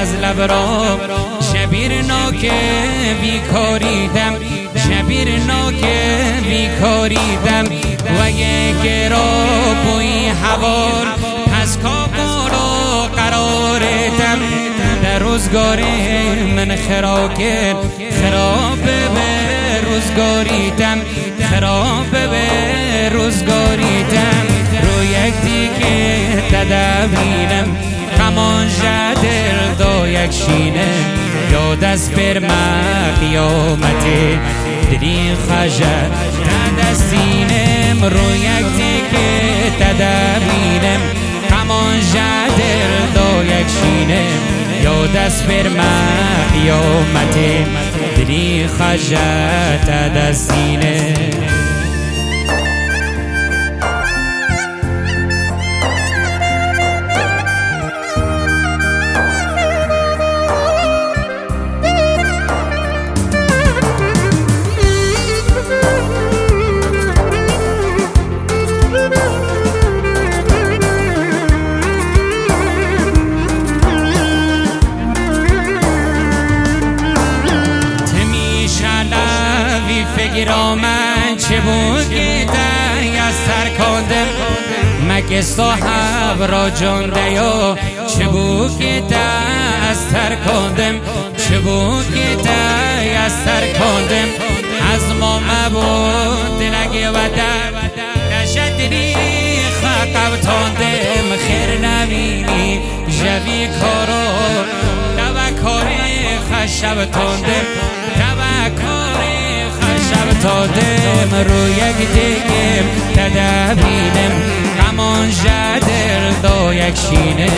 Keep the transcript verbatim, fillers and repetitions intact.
از لب را شبیر ناک بیکاریدم شبیر ناک بیکاریدم و یک را بوی هوار پس کابار و قراردم در روزگار من خراکر خراب به روزگاریدم خراب به روزگاریدم رو یک دیگه تدوینم کمان جدل دا یک شینه یاد از برمه قیامته دری خجر دستینم رو یک دیگه تدوینم کمان جدل دا یک شینه یاد از برمه قیامته دری خجر دستینه من چه بود که دی از سر کندم مگه صاحب را جانده یا چه بود که دی از سر کندم چه بود که دی از سر کندم از ما مبود دلگه و در نشدنی خاقب تاندم خیر نبینی جوی کارو دوکاری خشب تاندم دوکاری شب تادم رو یک دیگم تدبینم کمان جدل دا یک شینه